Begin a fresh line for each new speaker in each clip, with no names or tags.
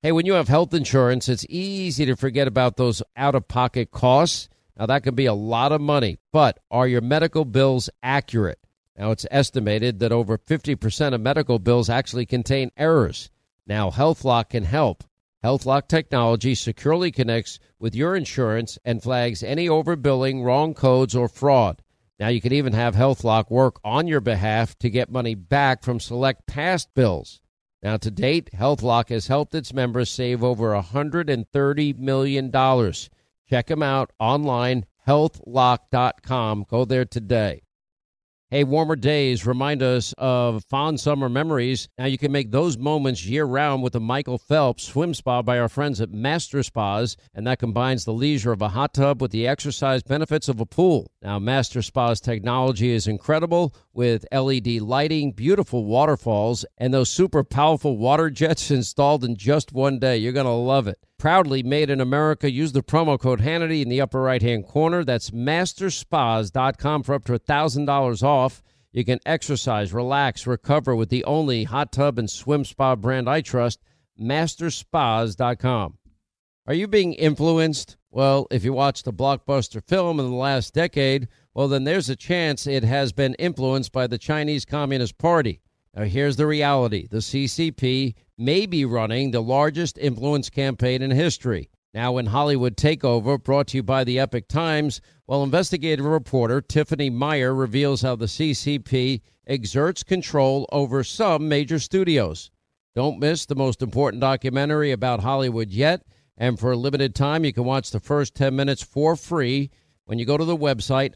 Hey, when you have health insurance, it's easy to forget about those out-of-pocket costs. Now, that can be a lot of money, but are your medical bills accurate? Now, it's estimated that over 50% of medical bills actually contain errors. Now, HealthLock can help. HealthLock technology securely connects with your insurance and flags any overbilling, wrong codes, or fraud. Now, you can even have HealthLock work on your behalf to get money back from select past bills. Now, to date, HealthLock has helped its members save over $130 million. Check them out online, healthlock.com. Go there today. Hey, warmer days remind us of fond summer memories. Now you can make those moments year-round with the Michael Phelps Swim Spa by our friends at Master Spas, and that combines the leisure of a hot tub with the exercise benefits of a pool. Now, Master Spa's technology is incredible with LED lighting, beautiful waterfalls, and those super powerful water jets installed in just one day. You're going to love it. Proudly made in America. Use the promo code Hannity in the upper right-hand corner. That's masterspas.com for up to $1,000 off. You can exercise, relax, recover with the only hot tub and swim spa brand I trust, masterspas.com. Are you being influenced? Well, if you watched a blockbuster film in the last decade, well, then there's a chance it has been influenced by the Chinese Communist Party. Now, here's the reality. The CCP may be running the largest influence campaign in history. Now, in Hollywood Takeover, brought to you by the Epic Times, well, investigative reporter Tiffany Meyer reveals how the CCP exerts control over some major studios. Don't miss the most important documentary about Hollywood yet, and for a limited time, you can watch the first 10 minutes for free when you go to the website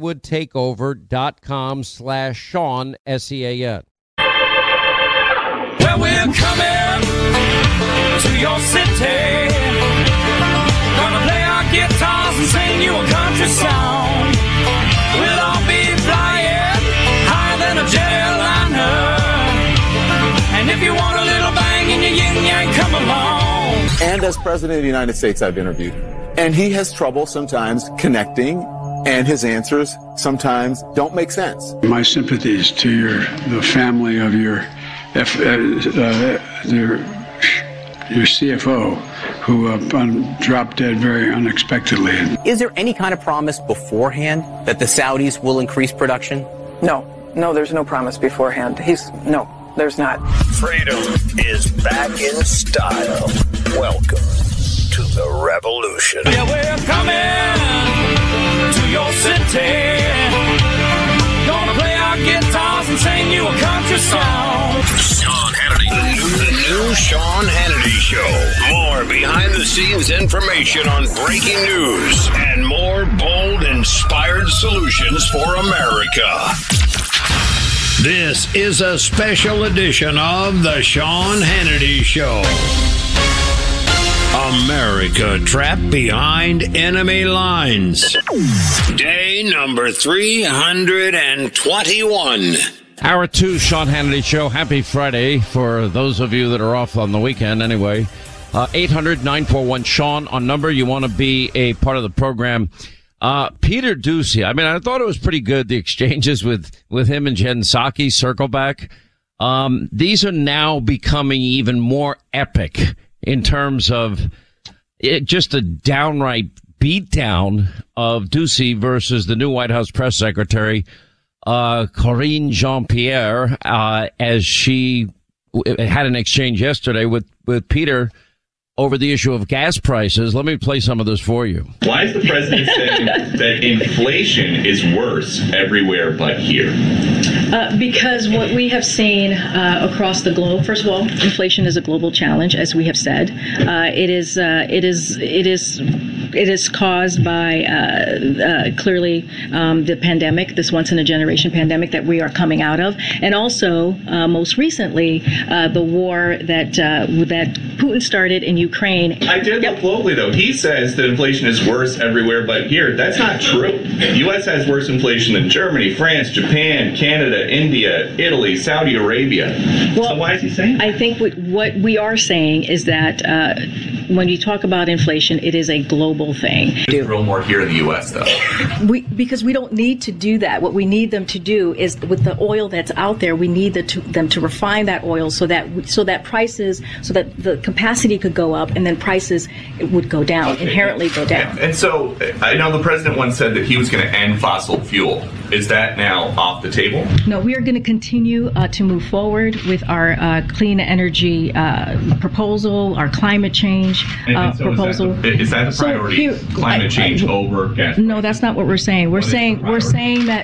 hollywoodtakeover.com/Sean, S-E-A-N.
Well, we're coming to your city. Gonna play our guitars and sing you a country song. We'll all be flying higher than a jetliner. And if you want a little bang in your yin-yang, come along.
And as President of the United States, I've interviewed. And he has trouble sometimes connecting, and his answers sometimes don't make sense.
My sympathies to the family of your CFO, who dropped dead very unexpectedly.
Is there any kind of promise beforehand that the Saudis will increase production?
No, there's no promise beforehand. No, there's not.
Freedom is back in style. Welcome to the revolution.
Yeah, we're coming to your city. Gonna play our guitars and sing you a country song.
Sean Hannity. The new Sean Hannity Show. More behind-the-scenes information on breaking news and more bold, inspired solutions for America. This is a special edition of the Sean Hannity Show. America trapped behind enemy lines. Day number 321.
Hour 2, Sean Hannity Show. Happy Friday for those of you that are off on the weekend anyway. 800-941-SEAN on number. You want to be a part of the program. Peter Doocy. I mean, I thought it was pretty good, the exchanges with him and Jen Psaki, circle back. These are now becoming even more epic in terms of just a downright beatdown of Doocy versus the new White House press secretary, Karine Jean-Pierre, as she had an exchange yesterday with Peter over the issue of gas prices. Let me play some of this for you.
Why is the president saying that inflation is worse everywhere but here?
Because what we have seen across the globe, first of all, inflation is a global challenge, as we have said. It is caused by clearly the pandemic, this once-in-a-generation pandemic that we are coming out of, and also most recently the war that Putin started in Ukraine.
I did look globally, though. He says that inflation is worse everywhere but here. That's not true. The U.S. has worse inflation than Germany, France, Japan, Canada, India, Italy, Saudi Arabia. Well, so why is he saying that?
I think what we are saying is that when you talk about inflation, it is a global global thing.
Just grow more here in the U.S., though.
Because we don't need to do that. What we need them to do is, with the oil that's out there, we need them to refine that oil so that the capacity could go up, and then prices would go down, inherently go down.
And so I know the president once said that he was going to end fossil fuel. Is that now off the table?
No, we are going to continue to move forward with our clean energy proposal, our climate change proposal.
Is that the priority? Climate change over gas?
No, that's not what we're saying. We're saying that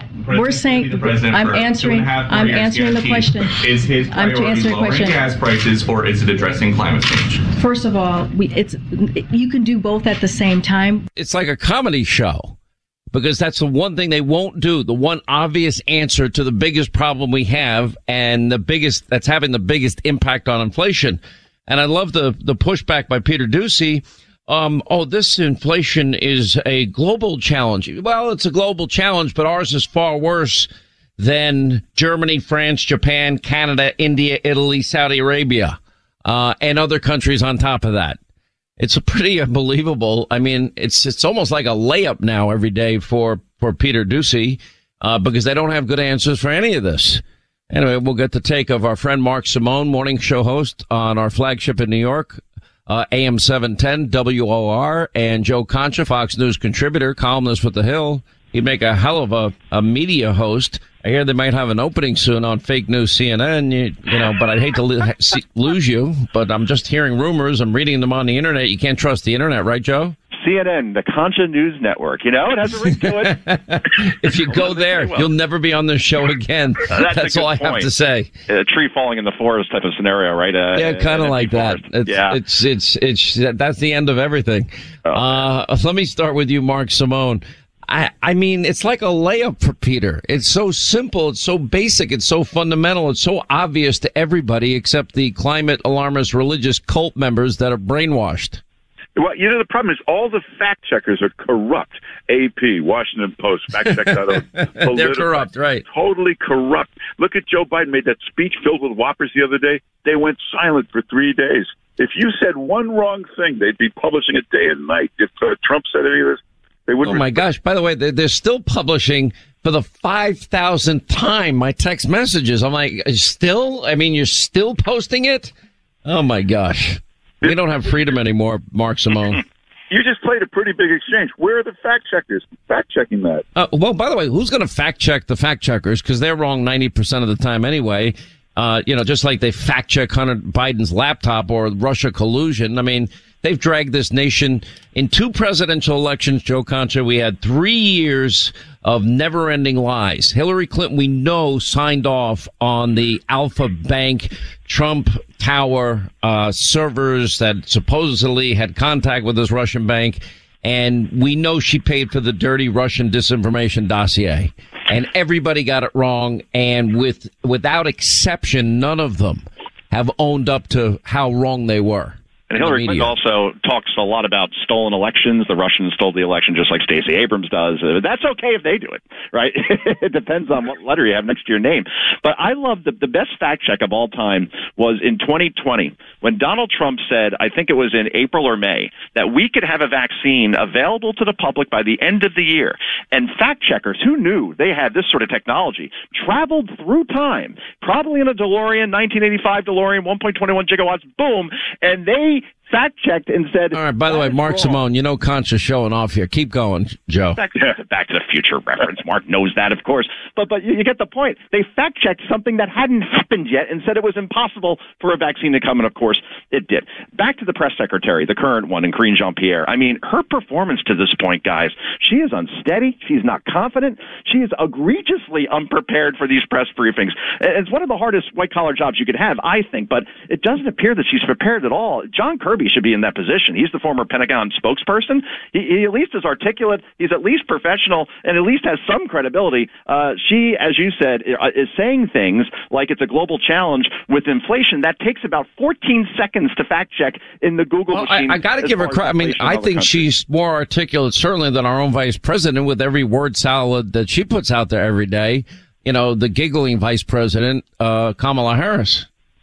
I'm answering the question.
Is his priority lowering gas prices, or is it addressing climate change?
First of all, you can do both at the same time.
It's like a comedy show, because that's the one thing they won't do. The one obvious answer to the biggest problem we have, and that's having the biggest impact on inflation. And I love the pushback by Peter Doocy. This inflation is a global challenge. Well, it's a global challenge, but ours is far worse than Germany, France, Japan, Canada, India, Italy, Saudi Arabia, and other countries on top of that. It's pretty unbelievable. I mean, it's almost like a layup now every day for Peter Doocy, because they don't have good answers for any of this. Anyway, we'll get the take of our friend Mark Simone, morning show host on our flagship in New York, AM 710 WOR, and Joe Concha, Fox News contributor, columnist with The Hill. He'd make a hell of a media host. I hear they might have an opening soon on fake news CNN, you know, but I'd hate to lose you. But I'm just hearing rumors. I'm reading them on the internet. You can't trust the internet, right, Joe?
CNN, the Concha News Network. You know, it has a ring to it.
If you go there, you'll never be on this show again. That's all I have to say.
A tree falling in the forest type of scenario, right?
Yeah, kind of like that. It's that's the end of everything. Let me start with you, Mark Simone. I mean, it's like a layup for Peter. It's so simple. It's so basic. It's so fundamental. It's so obvious to everybody except the climate alarmist religious cult members that are brainwashed.
Well, you know, the problem is all the fact checkers are corrupt. AP, Washington Post, FactCheck.org.
They're corrupt, right?
Totally corrupt. Look at Joe Biden made that speech filled with whoppers the other day. They went silent for 3 days. If you said one wrong thing, they'd be publishing it day and night. If Trump said any of this, they wouldn't.
Oh, my gosh. By the way, they're still publishing for the 5,000th time my text messages. I'm like, still? I mean, you're still posting it? Oh, my gosh. We don't have freedom anymore, Mark Simone.
You just played a pretty big exchange. Where are the fact checkers fact-checking that?
Well, by the way, who's going to fact-check the fact-checkers? Because they're wrong 90% of the time anyway. Just like they fact-check Hunter Biden's laptop or Russia collusion. I mean, they've dragged this nation in 2 presidential elections, Joe Concha. We had 3 years of never-ending lies. Hillary Clinton, we know, signed off on the Alpha Bank Trump Tower servers that supposedly had contact with this Russian bank. And we know she paid for the dirty Russian disinformation dossier. And everybody got it wrong. And without exception, none of them have owned up to how wrong they were.
And Hillary Clinton also talks a lot about stolen elections. The Russians stole the election just like Stacey Abrams does. That's okay if they do it, right? It depends on what letter you have next to your name. But I love the best fact check of all time was in 2020 when Donald Trump said, I think it was in April or May, that we could have a vaccine available to the public by the end of the year. And fact checkers who knew they had this sort of technology traveled through time, probably in a DeLorean, 1985 DeLorean, 1.21 gigawatts, boom, and they fact-checked and said...
All right, by the way, Mark Simone, you know Concha's showing off here. Keep going, Joe.
Back to the Future reference. Mark knows that, of course. But you get the point. They fact-checked something that hadn't happened yet and said it was impossible for a vaccine to come, and of course, it did. Back to the press secretary, the current one, Karine Jean-Pierre. I mean, her performance to this point, guys, she is unsteady. She's not confident. She is egregiously unprepared for these press briefings. It's one of the hardest white-collar jobs you could have, I think, but it doesn't appear that she's prepared at all. John Kirby should be in that position. He's the former Pentagon spokesperson. He at least is articulate. He's at least professional and at least has some credibility. She, as you said, is saying things like it's a global challenge with inflation. That takes about 14 seconds to fact check in the Google machine.
I got to give her credit. I mean, I think she's more articulate, certainly, than our own vice president with every word salad that she puts out there every day. You know, the giggling vice president, Kamala Harris.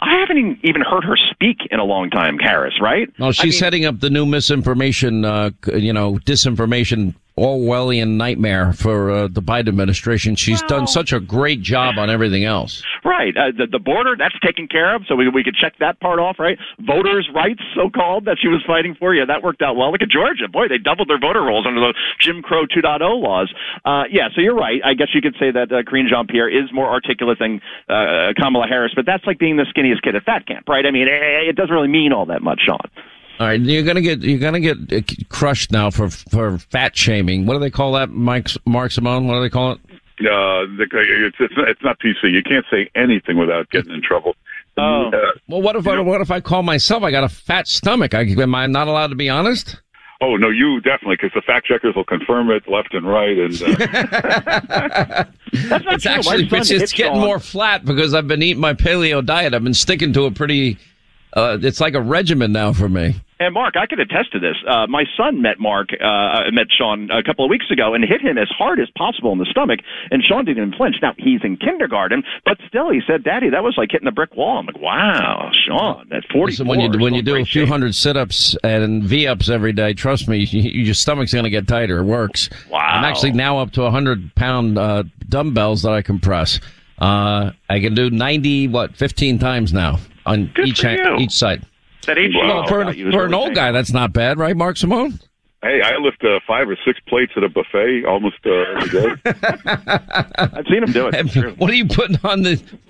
I haven't even heard her speak in a long time, Harris, right?
No, she's setting up the new misinformation, disinformation, Orwellian nightmare for the Biden administration. She's done such a great job on everything else.
Right. The border, that's taken care of, so we could check that part off, right? Voters' rights, so-called, that she was fighting for. Yeah, that worked out well. Look at Georgia. Boy, they doubled their voter rolls under the Jim Crow 2.0 laws. So you're right. I guess you could say that Karine Jean-Pierre is more articulate than Kamala Harris, but that's like being the skinniest kid at fat camp, right? I mean, it doesn't really mean all that much, Sean.
All right, you're gonna get crushed now for fat shaming. What do they call that, Mark Simone? What do they call it?
It's not PC. You can't say anything without getting in trouble.
Well, what if I call myself? I got a fat stomach. Am I not allowed to be honest?
Oh no, you definitely, because the fact checkers will confirm it left and right, and
that's not
it's true. Actually it's getting more flat because I've been eating my paleo diet. I've been sticking to a pretty. It's like a regimen now for me.
And Mark, I can attest to this. My son met Sean a couple of weeks ago and hit him as hard as possible in the stomach, and Sean didn't even flinch. Now, he's in kindergarten, but still, he said, "Daddy, that was like hitting a brick wall." I'm like, "Wow, Sean, at 44."
Listen, when you do a few hundred sit-ups and V-ups every day, trust me, your stomach's going to get tighter. It works.
Wow.
I'm actually now up to 100-pound dumbbells that I can press. I can do 15 times now on each side.
That age,
well, for an old guy, that's not bad, right, Mark Simone?
Hey, I lift 5 or 6 plates at a buffet almost every day.
I've seen him do it.
What are you putting on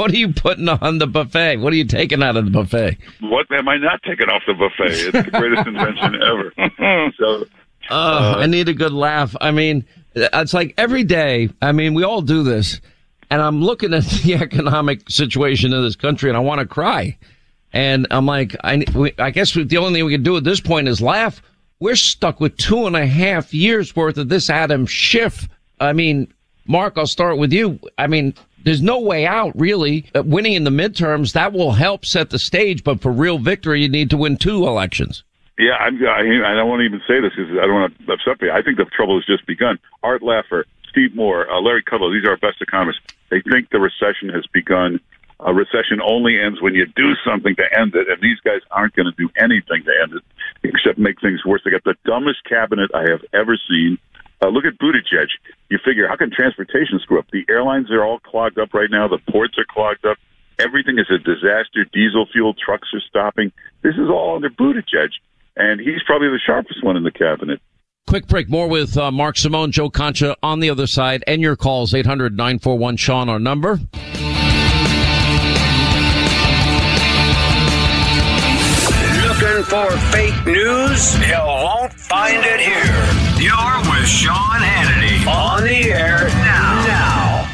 the buffet? What are you taking out of the buffet?
What am I not taking off the buffet? It's the greatest invention ever. So,
I need a good laugh. I mean, it's like every day. I mean, we all do this, and I'm looking at the economic situation in this country, and I want to cry. And I'm like, I guess the only thing we can do at this point is laugh. We're stuck with 2.5 years worth of this Adam Schiff. I mean, Mark, I'll start with you. I mean, there's no way out, really. Winning in the midterms, that will help set the stage. But for real victory, you need to win 2 elections.
Yeah, I don't want to even say this because I don't want to upset you. I think the trouble has just begun. Art Laffer, Steve Moore, Larry Kudlow, these are our best economists. They think the recession has begun. A recession only ends when you do something to end it, and these guys aren't going to do anything to end it except make things worse. They got the dumbest cabinet I have ever seen. Look at Buttigieg. You figure, how can transportation screw up? The airlines are all clogged up right now. The ports are clogged up. Everything is a disaster. Diesel fuel trucks are stopping. This is all under Buttigieg, and he's probably the sharpest one in the cabinet.
Quick break. More with Mark Simone, Joe Concha on the other side, and your calls, 800-941-SEAN, our number.
Looking for fake news? You won't find it here. You're with Sean Hannity on the air now.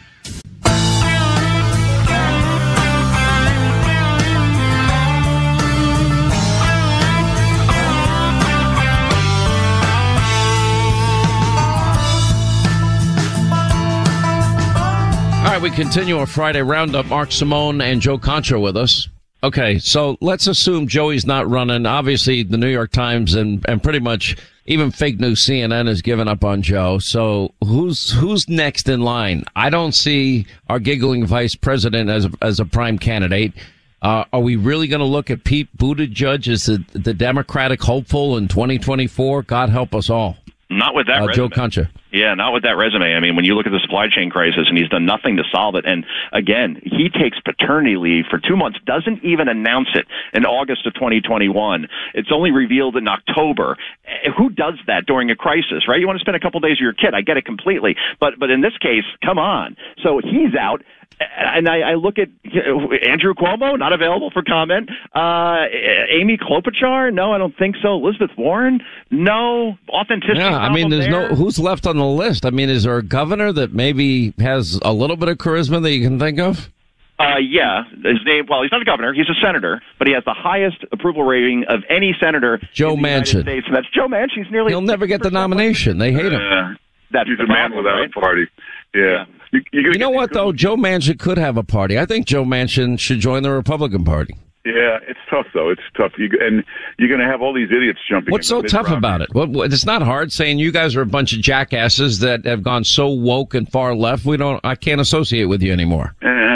All right, we continue our Friday roundup. Mark Simone and Joe Concha with us. Okay, so let's assume Joey's not running. Obviously, the New York Times and pretty much even fake news CNN has given up on Joe. So who's next in line? I don't see our giggling vice president as a prime candidate. Are we really going to look at Pete Buttigieg as the Democratic hopeful in 2024? God help us all.
Not with that resume.
Joe Concha.
Yeah, not with that resume. I mean, when you look at the supply chain crisis, and he's done nothing to solve it. And again, he takes paternity leave for 2 months, doesn't even announce it in August of 2021. It's only revealed in October. Who does that during a crisis, right? You want to spend a couple days with your kid. I get it completely. But in this case, come on. So he's out. And I look at Andrew Cuomo, not available for comment. Amy Klobuchar, no, I don't think so. Elizabeth Warren, no. Authenticity.
Yeah, I mean, who's left on the list? I mean, is there a governor that maybe has a little bit of charisma that you can think of?
Yeah, his name. Well, he's not a governor; he's a senator, but he has the highest approval rating of any senator.
Joe
in the
Manchin.
United States, and that's Joe Manchin. He'll
never get the nomination. They hate him.
That's
he's a man without a party. Yeah.
You know what, though? Joe Manchin could have a party. I think Joe Manchin should join the Republican Party.
Yeah, it's tough, though. It's tough. And you're going to have all these idiots jumping.
What's so tough about it? It's not hard saying you guys are a bunch of jackasses that have gone so woke and far left. I can't associate with you anymore.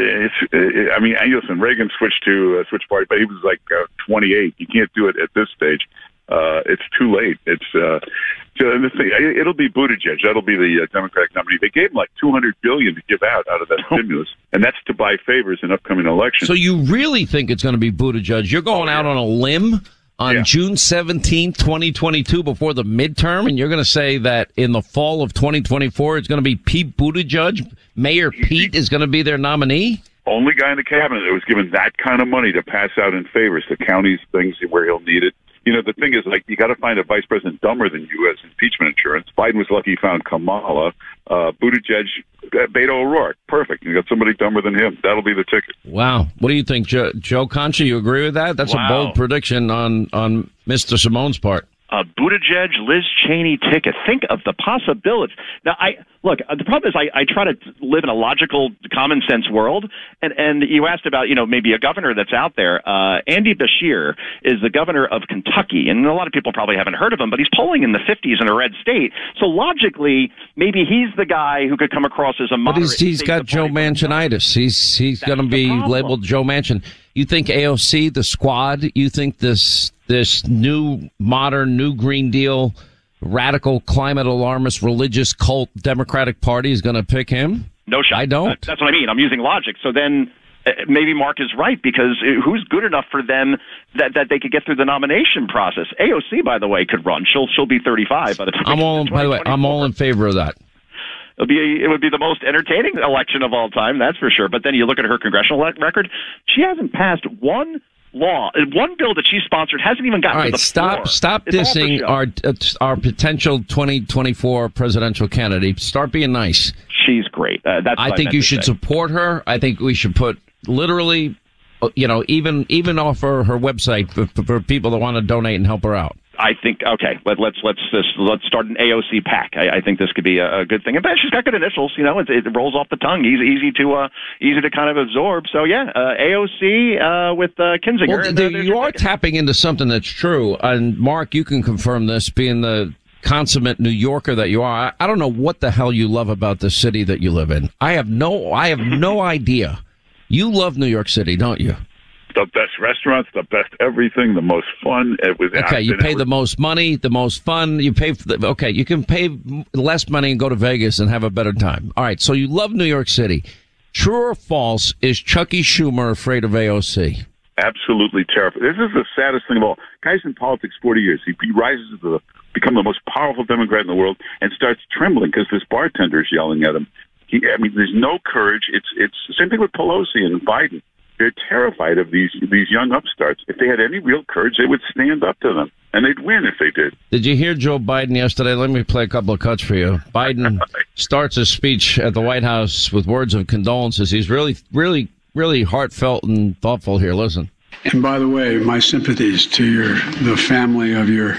I mean, listen, Reagan switched party, but he was like 28. You can't do it at this stage. It's too late. So the thing, it'll be Buttigieg. That'll be the Democratic nominee. They gave him like $200 billion to give out of that stimulus, and that's to buy favors in upcoming elections.
So you really think it's going to be Buttigieg? You're going out on a limb on June 17th, 2022, before the midterm, and you're going to say that in the fall of 2024, it's going to be Pete Buttigieg? Mayor Pete is going to be their nominee?
Only guy in the cabinet that was given that kind of money to pass out in favors to counties, things where he'll need it. You know, the thing is, like, you got to find a vice president dumber than you as impeachment insurance. Biden was lucky he found Kamala. Buttigieg, Beto O'Rourke. Perfect. You got somebody dumber than him. That'll be the ticket.
Wow. What do you think, Joe Concha? You agree with that? That's a bold prediction on Mr. Simone's part.
Buttigieg, Liz Cheney ticket. Think of the possibilities. Now, the problem is I try to live in a logical, common sense world. And you asked about, maybe a governor that's out there. Andy Beshear is the governor of Kentucky. And a lot of people probably haven't heard of him, but he's polling in the 50s in a red state. So logically, maybe he's the guy who could come across as a moderate.
But he's got Joe Manchinitis. He's going to be labeled Joe Manchin. You think AOC, the squad, you think this new, modern, new Green Deal, radical, climate alarmist, religious cult Democratic Party is going to pick him?
No shot.
I don't.
That's what I mean. I'm using logic. So then maybe Mark is right, because who's good enough for them that they could get through the nomination process? AOC, by the way, could run. She'll be 35 by the time.
I'm all in favor of that.
It would be the most entertaining election of all time, that's for sure. But then you look at her congressional record; she hasn't passed one law, one bill that she sponsored hasn't even gotten to the floor.
Stop dissing our potential 2024 presidential candidate. Start being nice.
She's great.
I think you should support her. I think we should put literally, even offer her website for people that want to donate and help her out.
I think let's start an AOC PAC. I think this could be a good thing. And she's got good initials. It rolls off the tongue. Easy to kind of absorb. So AOC with Kinzinger.
Well, you are tapping into something that's true. And Mark, you can confirm this, being the consummate New Yorker that you are. I don't know what the hell you love about the city that you live in. I have no idea. You love New York City, don't you?
The best restaurants, the best everything, the most fun.
You pay the most money, the most fun. You pay for you can pay less money and go to Vegas and have a better time. All right, so you love New York City. True or false, is Chucky Schumer afraid of AOC?
Absolutely terrified. This is the saddest thing of all. Guy's in politics 40 years. He rises to become the most powerful Democrat in the world and starts trembling because this bartender is yelling at him. There's no courage. It's the same thing with Pelosi and Biden. They're terrified of these young upstarts. If they had any real courage, they would stand up to them, and they'd win if they did.
Did you hear Joe Biden yesterday? Let me play a couple of cuts for you. Biden starts his speech at the White House with words of condolences. He's really, really, really heartfelt and thoughtful here. Listen.
And by the way, my sympathies to the family of your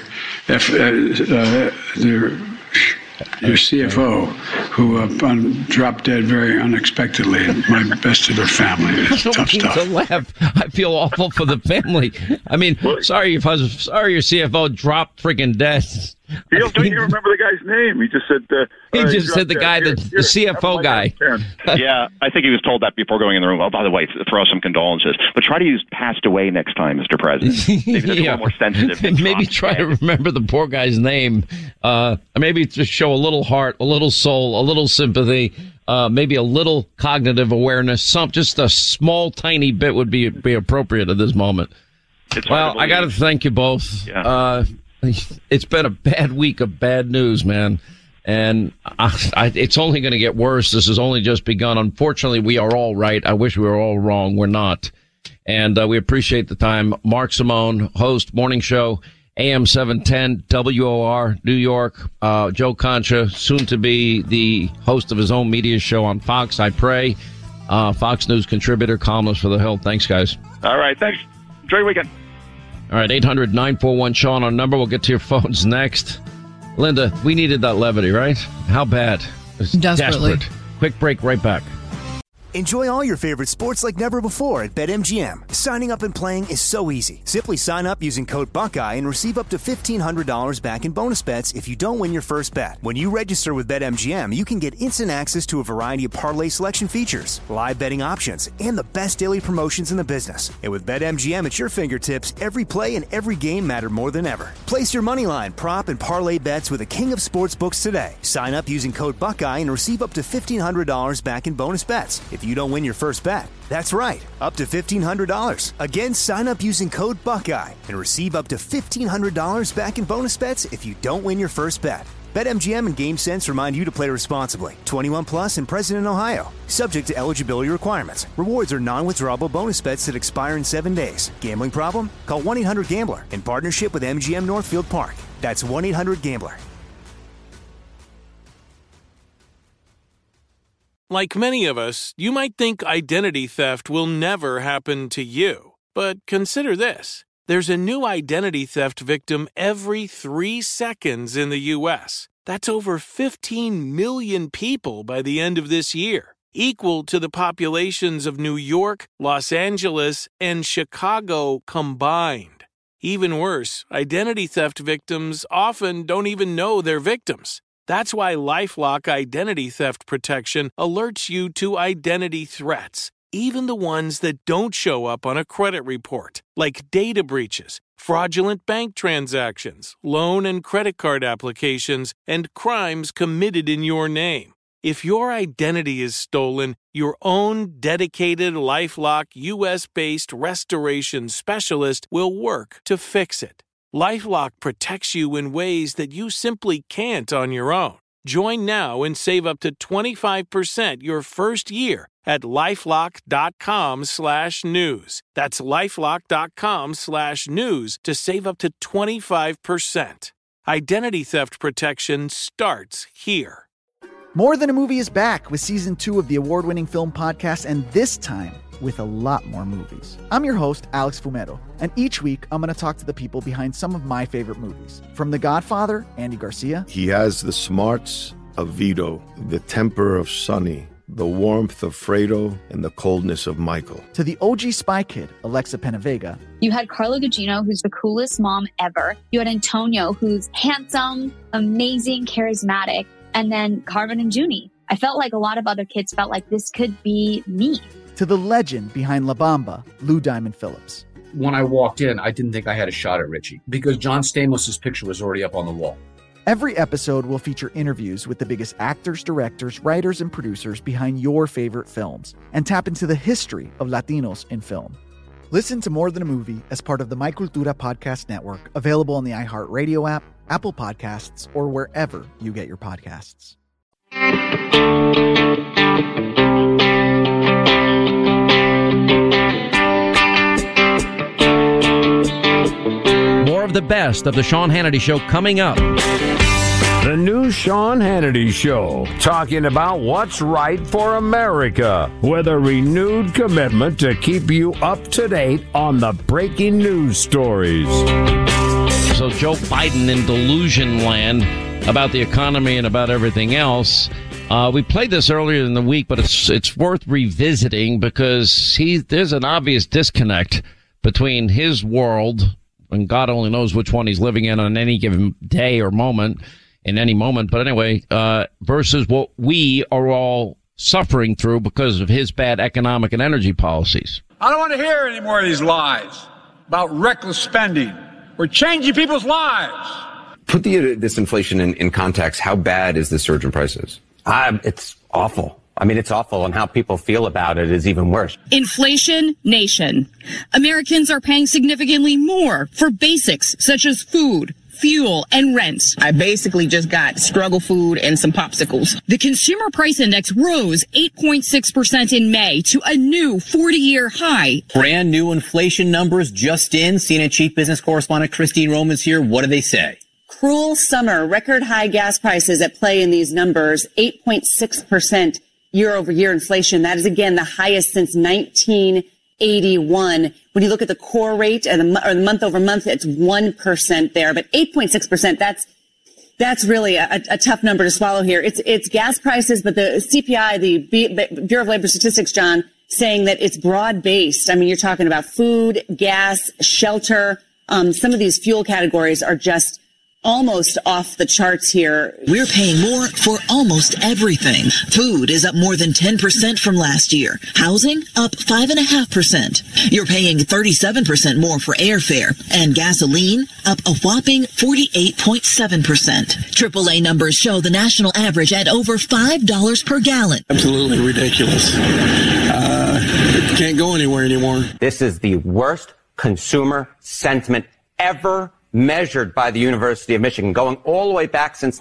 CFO, who dropped dead very unexpectedly. My best to their family. It's tough stuff.
To laugh. I feel awful for the family. Sorry your CFO dropped freaking dead.
Don't you remember the guy's name? He just said.
He just said the guy, the CFO guy.
Yeah, I think he was told that before going in the room. Oh, by the way, throw some condolences, but try to use "passed away" next time, Mr. President. Maybe that's a little more sensitive.
Maybe try to remember the poor guy's name. Maybe just show a little heart, a little soul, a little sympathy. Maybe a little cognitive awareness. Just a small, tiny bit would be appropriate at this moment. Well, I got to thank you both. Yeah. It's been a bad week of bad news, man. And it's only going to get worse. This has only just begun. Unfortunately, we are all right. I wish we were all wrong. We're not. And we appreciate the time. Mark Simone, host, morning show, AM 710, WOR, New York. Joe Concha, soon to be the host of his own media show on Fox, I pray. Fox News contributor, columnist for The Hill. Thanks, guys.
All right. Thanks. Enjoy your weekend.
All right, 800-941-SEAN, our number. We'll get to your phones next. Linda, we needed that levity, right? How bad?
Desperately.
Desperate. Quick break, right back.
Enjoy all your favorite sports like never before at BetMGM. Signing up and playing is so easy. Simply sign up using code Buckeye and receive up to $1,500 back in bonus bets if you don't win your first bet. When you register with BetMGM, you can get instant access to a variety of parlay selection features, live betting options, and the best daily promotions in the business. And with BetMGM at your fingertips, every play and every game matter more than ever. Place your moneyline, prop, and parlay bets with the king of sportsbooks today. Sign up using code Buckeye and receive up to $1,500 back in bonus bets if you don't win your first bet. That's right, up to $1,500. Again, sign up using code Buckeye and receive up to $1,500 back in bonus bets if you don't win your first bet. BetMGM and GameSense remind you to play responsibly. 21 plus and present in Ohio. Subject to eligibility requirements. Rewards are non-withdrawable bonus bets that expire in 7 days. Gambling problem? Call 1-800-GAMBLER in partnership with MGM Northfield Park. That's 1-800-GAMBLER.
Like many of us, you might think identity theft will never happen to you. But consider this. There's a new identity theft victim every 3 seconds in the U.S. That's over 15 million people by the end of this year, equal to the populations of New York, Los Angeles, and Chicago combined. Even worse, identity theft victims often don't even know they're victims. That's why LifeLock Identity Theft Protection alerts you to identity threats, even the ones that don't show up on a credit report, like data breaches, fraudulent bank transactions, loan and credit card applications, and crimes committed in your name. If your identity is stolen, your own dedicated LifeLock U.S.-based restoration specialist will work to fix it. LifeLock protects you in ways that you simply can't on your own. Join now and save up to 25% your first year at LifeLock.com/news. That's LifeLock.com/news to save up to 25%. Identity theft protection starts here.
More Than a Movie is back with Season 2 of the award-winning film podcast, and this time with a lot more movies. I'm your host, Alex Fumero, and each week I'm going to talk to the people behind some of my favorite movies. From The Godfather, Andy Garcia.
He has the smarts of Vito, the temper of Sonny, the warmth of Fredo, and the coldness of Michael.
To the OG Spy Kid, Alexa Penavega.
You had Carla Gugino, who's the coolest mom ever. You had Antonio, who's handsome, amazing, charismatic. And then Carmen and Junie. I felt like a lot of other kids felt like this could be me.
To the legend behind La Bamba, Lou Diamond Phillips.
When I walked in, I didn't think I had a shot at Richie because John Stamos' picture was already up on the wall.
Every episode will feature interviews with the biggest actors, directors, writers, and producers behind your favorite films and tap into the history of Latinos in film. Listen to More Than a Movie as part of the My Cultura Podcast Network, available on the iHeartRadio app, Apple Podcasts, or wherever you get your podcasts.
More of the best of the Sean Hannity Show coming up.
The new Sean Hannity Show, talking about what's right for America, with a renewed commitment to keep you up to date on the breaking news stories.
So Joe Biden in delusion land about the economy and about everything else. We played this earlier in the week, but it's worth revisiting because there's an obvious disconnect between his world, and God only knows which one he's living in on any given day or moment, in any moment. But anyway, versus what we are all suffering through because of his bad economic and energy policies.
I don't want to hear any more of these lies about reckless spending. We're changing people's lives.
Put this inflation in context. How bad is the surge in prices?
It's awful. I mean, it's awful, and how people feel about it is even worse.
Inflation nation. Americans are paying significantly more for basics such as food, fuel, and rent.
I basically just got struggle food and some popsicles.
The Consumer Price Index rose 8.6% in May to a new 40-year high.
Brand new inflation numbers just in. CNN Chief Business Correspondent Christine Roman's here. What do they say?
Cruel summer, record high gas prices at play in these numbers, 8.6% year-over-year inflation. That is, again, the highest since 1981. When you look at the core rate or the month-over-month, it's 1% there. But 8.6%, That's really a tough number to swallow here. It's gas prices, but the CPI, the Bureau of Labor Statistics, John, saying that it's broad-based. I mean, you're talking about food, gas, shelter. Some of these fuel categories are just almost off the charts here.
We're paying more for almost everything. Food is up more than 10% from last year. Housing up 5.5%. You're paying 37% more for airfare, and gasoline up a whopping 48.7%. AAA numbers show the national average at over $5 per gallon.
Absolutely ridiculous. It can't go anywhere anymore.
This is the worst consumer sentiment ever measured by the University of Michigan, going all the way back since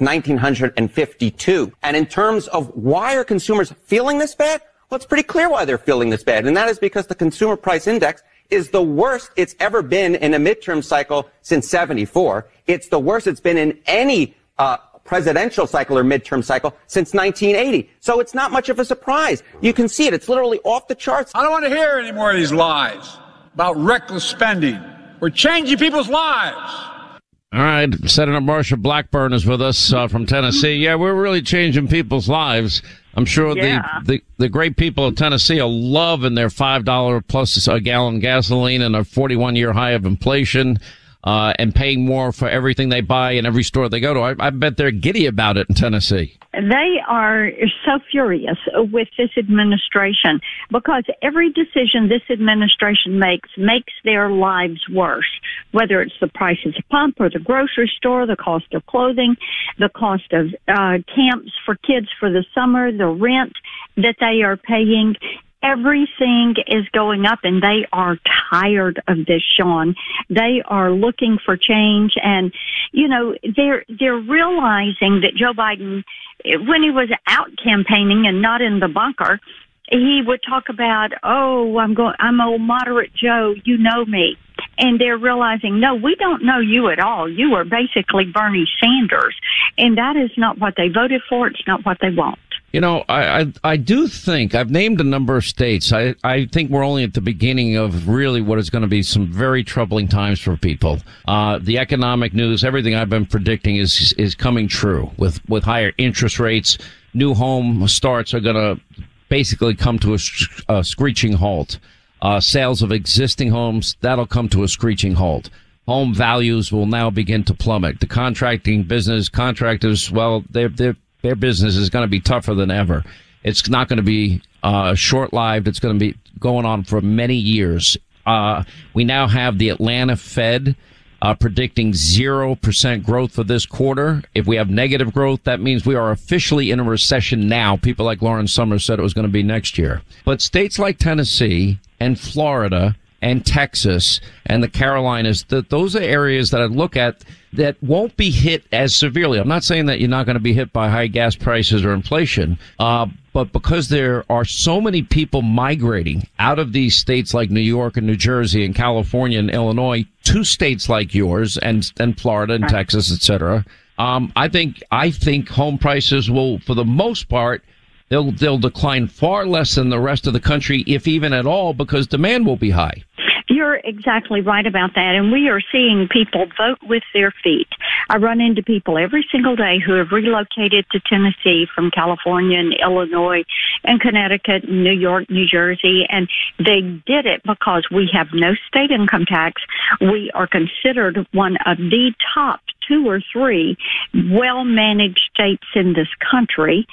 1952. And in terms of why are consumers feeling this bad? Well, it's pretty clear why they're feeling this bad, and that is because the Consumer Price Index is the worst it's ever been in a midterm cycle since 74. It's the worst it's been in any presidential cycle or midterm cycle since 1980. So it's not much of a surprise. You can see it. It's literally off the charts.
I don't want to hear any more of these lies about reckless spending. We're changing people's lives.
All right. Senator Marsha Blackburn is with us from Tennessee. Yeah, we're really changing people's lives. I'm sure the great people of Tennessee are loving their $5 plus a gallon gasoline and a 41-year high of inflation, and paying more for everything they buy in every store they go to. I bet they're giddy about it in Tennessee.
They are so furious with this administration because every decision this administration makes their lives worse, whether it's the price of the pump or the grocery store, the cost of clothing, the cost of camps for kids for the summer, the rent that they are paying. Everything is going up, and they are tired of this, Sean. They are looking for change, and they're realizing that Joe Biden, when he was out campaigning and not in the bunker, he would talk about, I'm old moderate Joe, you know me. And they're realizing, no, we don't know you at all. You are basically Bernie Sanders. And that is not what they voted for. It's not what they want.
I do think I've named a number of states. I think we're only at the beginning of really what is going to be some very troubling times for people. The economic news, everything I've been predicting is coming true with higher interest rates. New home starts are going to basically come to a screeching halt. Sales of existing homes, that'll come to a screeching halt. Home values will now begin to plummet. The contracting business, contractors, well, their business is going to be tougher than ever. It's not going to be short-lived. It's going to be going on for many years. We now have the Atlanta Fed predicting 0% growth for this quarter. If we have negative growth, that means we are officially in a recession now. People like Lauren Summers said it was going to be next year. But states like Tennessee and Florida and Texas and the Carolinas, those are areas that I look at that won't be hit as severely. I'm not saying that you're not going to be hit by high gas prices or inflation, but because there are so many people migrating out of these states like New York and New Jersey and California and Illinois to states like yours and Florida and Texas, et cetera, I think home prices will, for the most part, they'll decline far less than the rest of the country, if even at all, because demand will be high.
You're exactly right about that, and we are seeing people vote with their feet. I run into people every single day who have relocated to Tennessee from California and Illinois and Connecticut and New York, New Jersey, and they did it because we have no state income tax. We are considered one of the top 2 or 3 well-managed states in this country.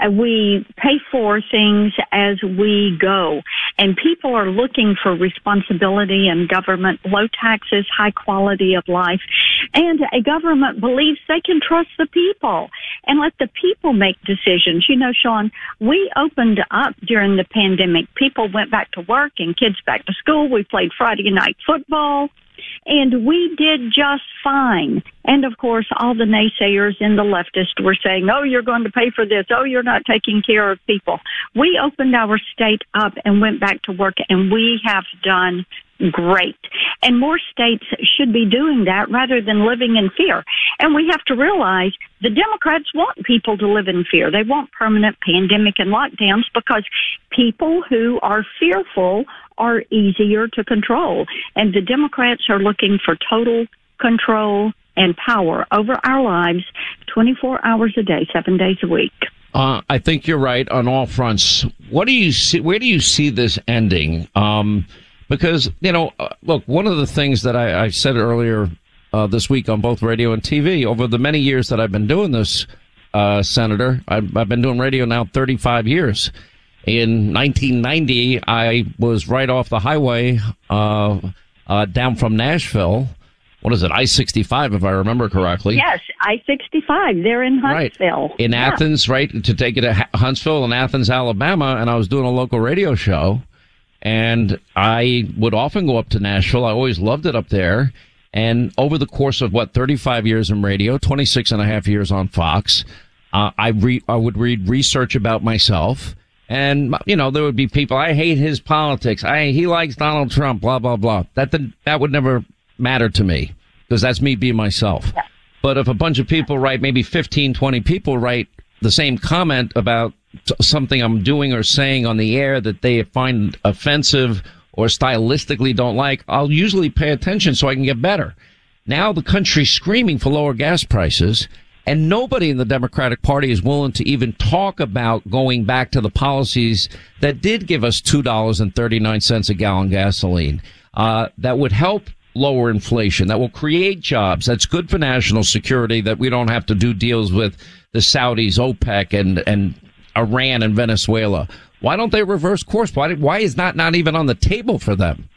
We pay for things as we go, and people are looking for responsibility in government, low taxes, high quality of life, and a government believes they can trust the people and let the people make decisions. You know, Sean, we opened up during the pandemic. People went back to work and kids back to school. We played Friday night football. And we did just fine. And, of course, all the naysayers and the leftists were saying, oh, you're going to pay for this. Oh, you're not taking care of people. We opened our state up and went back to work, and we have done great. And more states should be doing that rather than living in fear. And we have to realize the Democrats want people to live in fear. They want permanent pandemic and lockdowns because people who are fearful are easier to control. And the Democrats are looking for total control and power over our lives 24 hours a day, 7 days a week.
I think you're right on all fronts. What do you see? Where do you see this ending? Because, look, one of the things that I said earlier this week on both radio and TV, over the many years that I've been doing this, Senator, I've been doing radio now 35 years. In 1990, I was right off the highway down from Nashville. What is it, I-65, if I remember correctly?
Yes, I-65. They're in Huntsville.
Right. In Athens, right, to take it to Huntsville in Athens, Alabama, and I was doing a local radio show, and I would often go up to Nashville. I always loved it up there. And over the course of, 35 years in radio, 26 and a half years on Fox, I would read research about myself. And, there would be people, I hate his politics. He likes Donald Trump, blah, blah, blah. That would never matter to me, because that's me being myself. Yeah. But if a bunch of people write, maybe 15, 20 people write the same comment about something I'm doing or saying on the air that they find offensive or stylistically don't like, I'll usually pay attention so I can get better. Now the country's screaming for lower gas prices, and nobody in the Democratic Party is willing to even talk about going back to the policies that did give us $2.39 a gallon gasoline. That would help lower inflation, that will create jobs, that's good for national security, that we don't have to do deals with the Saudis, OPEC, and Iran and Venezuela. Why don't they reverse course? Why is that not even on the table for them?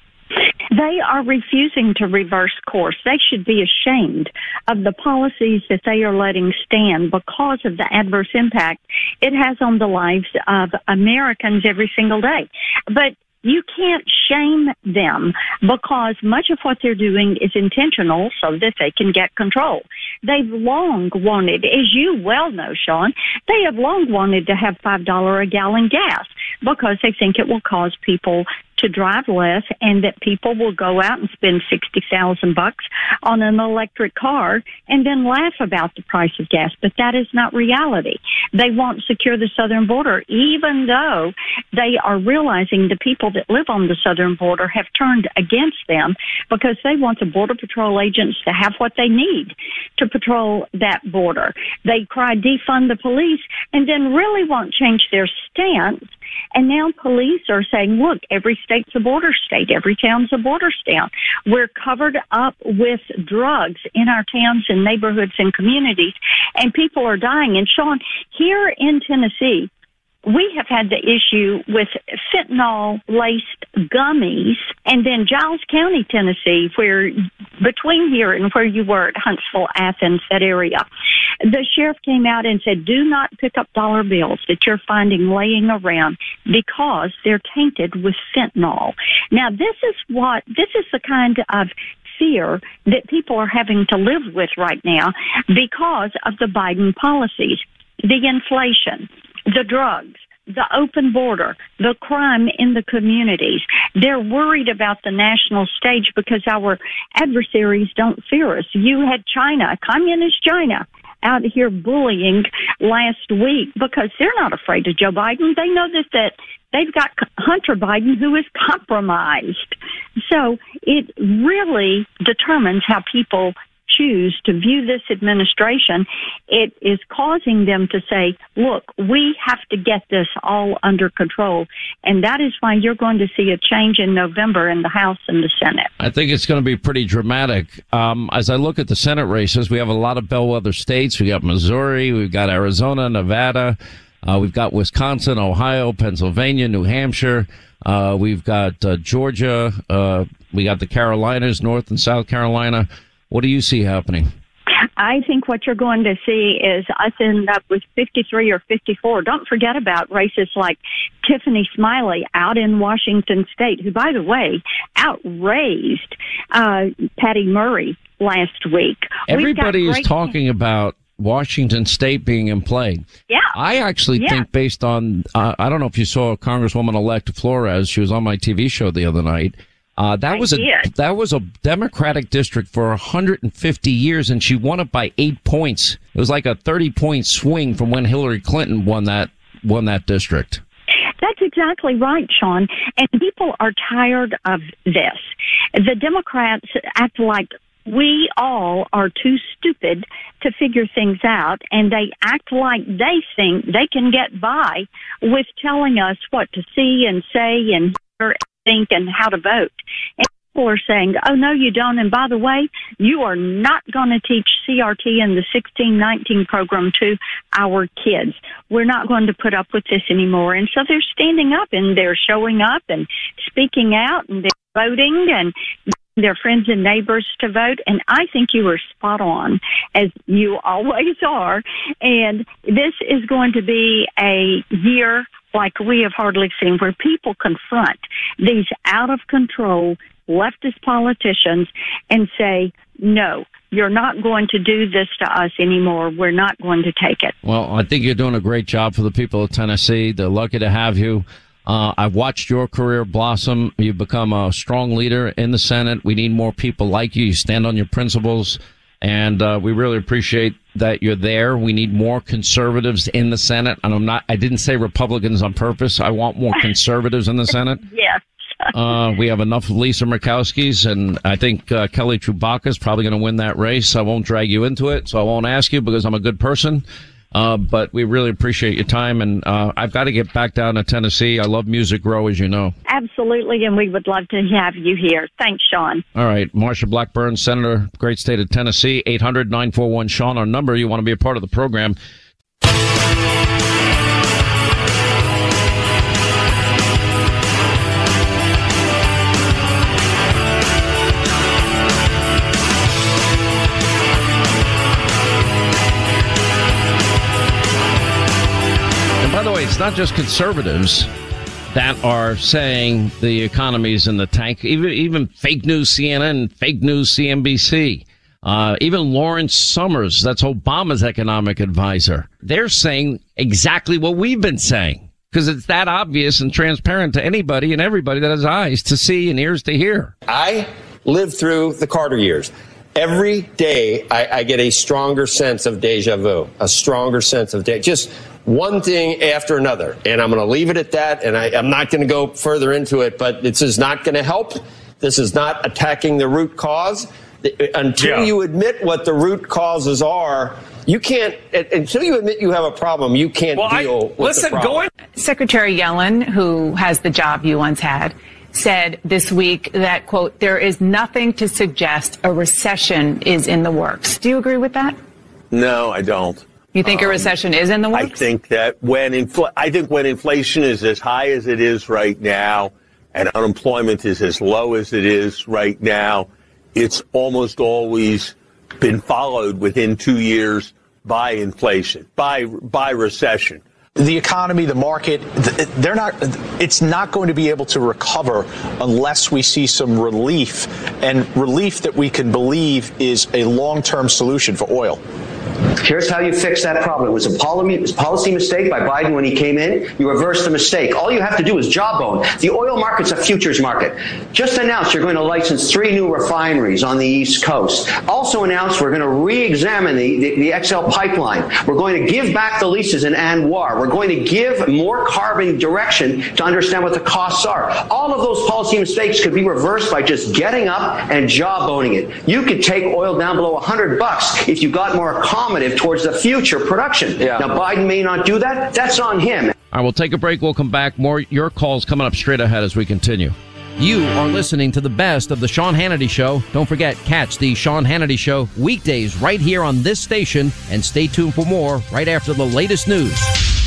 They are refusing to reverse course. They should be ashamed of the policies that they are letting stand because of the adverse impact it has on the lives of Americans every single day. But you can't shame them, because much of what they're doing is intentional so that they can get control. They've long wanted, as you well know, Sean, they have long wanted to have $5 a gallon gas because they think it will cause people to drive less, and that people will go out and spend $60,000 on an electric car and then laugh about the price of gas. But that is not reality. They won't secure the southern border, even though they are realizing the people that live on the southern border have turned against them because they want the Border Patrol agents to have what they need to patrol that border. They cry defund the police and then really won't change their stance. And now police are saying, look, every state's a border state. Every town's a border town. We're covered up with drugs in our towns and neighborhoods and communities, and people are dying. And Sean, here in Tennessee, we have had the issue with fentanyl-laced gummies, and then Giles County, Tennessee, where between here and where you were at Huntsville, Athens, that area, the sheriff came out and said, do not pick up dollar bills that you're finding laying around because they're tainted with fentanyl. Now, this is the kind of fear that people are having to live with right now because of the Biden policies, the inflation, the drugs, the open border, the crime in the communities. They're worried about the national stage because our adversaries don't fear us. You had China, communist China, out here bullying last week because they're not afraid of Joe Biden. They know that they've got Hunter Biden, who is compromised. So it really determines how people choose to view this administration. It is causing them to say, look, we have to get this all under control. And that is why you're going to see a change in November in the House and the Senate.
I think it's going to be pretty dramatic. As I look at the Senate races, we have a lot of bellwether states. We got Missouri, we've got Arizona, Nevada, we've got Wisconsin, Ohio, Pennsylvania, New Hampshire. We've got Georgia. We got the Carolinas, North and South Carolina. What do you see happening?
I think what you're going to see is us end up with 53 or 54. Don't forget about races like Tiffany Smiley out in Washington State, who, by the way, outraised Patty Murray last week.
Everybody is talking about Washington State being in play.
Yeah.
I actually think based on, I don't know if you saw Congresswoman-elect Flores. She was on my TV show the other night. That was a Democratic district for 150 years, and she won it by 8 points. It was like a 30-point swing from when Hillary Clinton won that district.
That's exactly right, Sean. And people are tired of this. The Democrats act like We all are too stupid to figure things out, and they act like they think they can get by with telling us what to see and say and hear and think and how to vote. And people are saying, oh, no, you don't. And by the way, you are not going to teach CRT and the 1619 program to our kids. We're not going to put up with this anymore. And so they're standing up and they're showing up and speaking out and they're voting and their friends and neighbors to vote. And I think you were spot on, as you always are. And this is going to be a year like we have hardly seen, where people confront these out of control leftist politicians and say, no, you're not going to do this to us anymore. We're not going to take it.
Well, I think you're doing a great job for the people of Tennessee. They're lucky to have you. I've watched your career blossom. You've become a strong leader in the Senate. We need more people like you. You stand on your principles, and we really appreciate that you're there. We need more conservatives in the Senate. And I didn't say Republicans on purpose. I want more conservatives in the Senate.
Yes.
We have enough Lisa Murkowski's, and I think Kelly Chewbacca is probably going to win that race. I won't drag you into it, so I won't ask you because I'm a good person. But we really appreciate your time, and I've got to get back down to Tennessee. I love Music Row, as you know.
Absolutely, and we would love to have you here. Thanks, Sean.
All right, Marsha Blackburn, Senator, great state of Tennessee, 800-941-SEAN, our number. You want to be a part of the program. By the way, it's not just conservatives that are saying the economy's in the tank. Even fake news CNN, fake news CNBC, even Lawrence Summers, that's Obama's economic advisor. They're saying exactly what we've been saying because it's that obvious and transparent to anybody and everybody that has eyes to see and ears to hear.
I lived through the Carter years. Every day I get a stronger sense of deja vu, a stronger sense of just one thing after another. And I'm going to leave it at that. And I'm not going to go further into it, but this is not going to help. This is not attacking the root cause. Until you admit what the root causes are, you can't, until you admit you have a problem, you can't deal with the problem.
Secretary Yellen, who has the job you once had, said this week that, quote, there is nothing to suggest a recession is in the works. Do you agree with that?
No, I don't.
You think a recession is in the works?
I think that when inflation is as high as it is right now and unemployment is as low as it is right now, it's almost always been followed within 2 years by inflation, by recession.
The economy, the market, it's not going to be able to recover unless we see some relief, and relief that we can believe is a long-term solution for oil.
Here's how you fix that problem. It was a policy mistake by Biden when he came in. You reversed the mistake. All you have to do is jawbone. The oil market's a futures market. Just announced you're going to license 3 new refineries on the East Coast. Also announced we're going to re-examine the XL pipeline. We're going to give back the leases in ANWR. We're going to give more carbon direction to understand what the costs are. All of those policy mistakes could be reversed by just getting up and jawboning it. You could take oil down below $100 if you got more accommodative towards the future production. Yeah. Now, Biden may not do that. That's on him.
All right, we'll take a break. We'll come back. More your calls coming up straight ahead as we continue. You are listening to the best of the Sean Hannity Show. Don't forget, catch the Sean Hannity Show weekdays right here on this station, and stay tuned for more right after the latest news.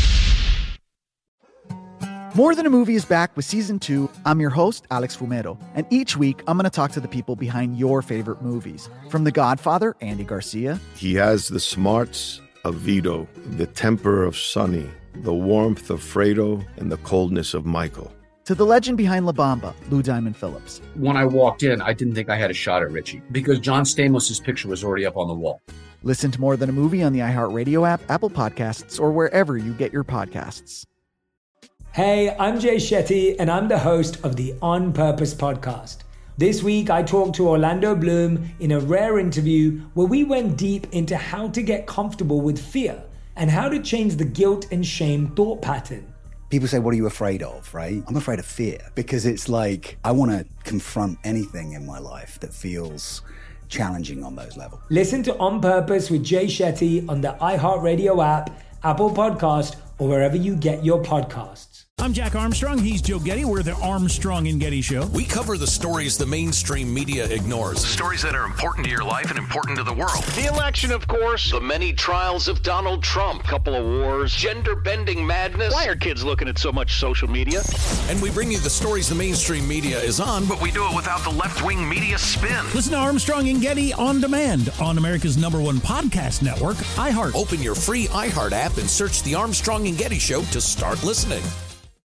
More Than a Movie is back with Season 2. I'm your host, Alex Fumero, and each week I'm going to talk to the people behind your favorite movies. From The Godfather, Andy Garcia.
He has the smarts of Vito, the temper of Sonny, the warmth of Fredo, and the coldness of Michael.
To the legend behind La Bamba, Lou Diamond Phillips.
When I walked in, I didn't think I had a shot at Richie because John Stamos' picture was already up on the wall.
Listen to More Than a Movie on the iHeartRadio app, Apple Podcasts, or wherever you get your podcasts.
Hey, I'm Jay Shetty, and I'm the host of the On Purpose podcast. This week, I talked to Orlando Bloom in a rare interview where we went deep into how to get comfortable with fear and how to change the guilt and shame thought pattern.
People say, what are you afraid of, right? I'm afraid of fear because it's like I want to confront anything in my life that feels challenging on those levels.
Listen to On Purpose with Jay Shetty on the iHeartRadio app, Apple Podcast, or wherever you get your podcasts.
I'm Jack Armstrong. He's Joe Getty. We're the Armstrong and Getty Show.
We cover the stories the mainstream media ignores. Stories that are important to your life and important to the world.
The election, of course.
The many trials of Donald Trump.
Couple of wars.
Gender-bending madness.
Why are kids looking at so much social media?
And we bring you the stories the mainstream media is on, but we do it without the left-wing media spin.
Listen to Armstrong and Getty on demand on America's #1 podcast network, iHeart.
Open your free iHeart app and search the Armstrong and Getty Show to start listening.